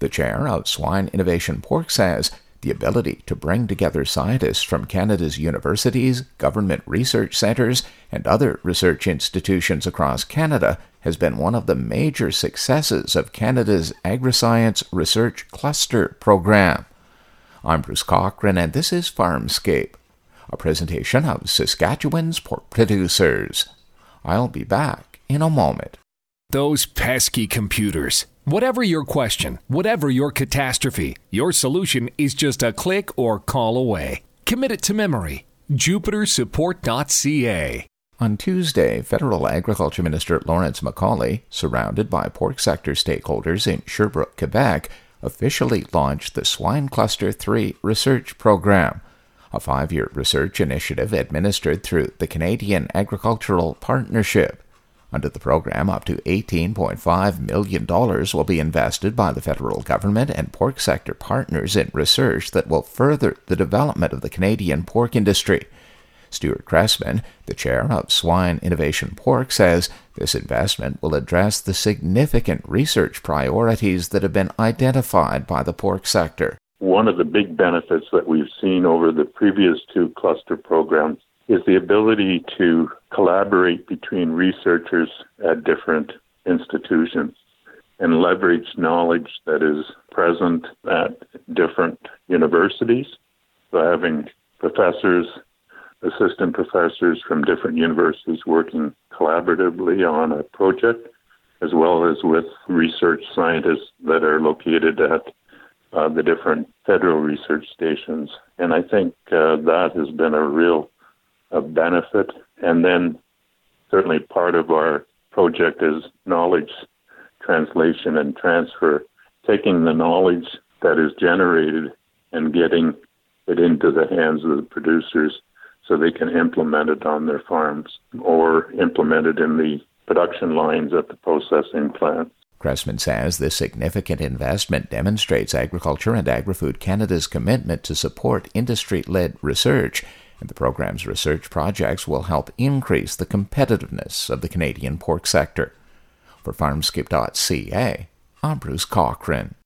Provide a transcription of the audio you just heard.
The chair of Swine Innovation Pork says the ability to bring together scientists from Canada's universities, government research centres, and other research institutions across Canada has been one of the major successes of Canada's Agriscience Research Cluster program. I'm Bruce Cochran, and this is Farmscape, a presentation of Saskatchewan's pork producers. I'll be back in a moment. Those pesky computers. Whatever your question, whatever your catastrophe, your solution is just a click or call away. Commit it to memory. JupiterSupport.ca. On Tuesday, Federal Agriculture Minister Lawrence MacAulay, surrounded by pork sector stakeholders in Sherbrooke, Quebec, officially launched the Swine Cluster 3 research program, a 5-year research initiative administered through the Canadian Agricultural Partnership. Under the program, up to $18.5 million will be invested by the federal government and pork sector partners in research that will further the development of the Canadian pork industry. Stuart Cressman, the chair of Swine Innovation Pork, says this investment will address the significant research priorities that have been identified by the pork sector. One of the big benefits that we've seen over the previous 2 cluster programs is the ability to collaborate between researchers at different institutions and leverage knowledge that is present at different universities. So having professors, assistant professors from different universities working collaboratively on a project, as well as with research scientists that are located at the different federal research stations. And I think that has been a real benefit. And then certainly part of our project is knowledge translation and transfer, taking the knowledge that is generated and getting it into the hands of the producers so they can implement it on their farms or implement it in the production lines at the processing plants. Cressman says this significant investment demonstrates Agriculture and Agri-Food Canada's commitment to support industry-led research, and the program's research projects will help increase the competitiveness of the Canadian pork sector. For Farmscape.ca, I'm Bruce Cochran.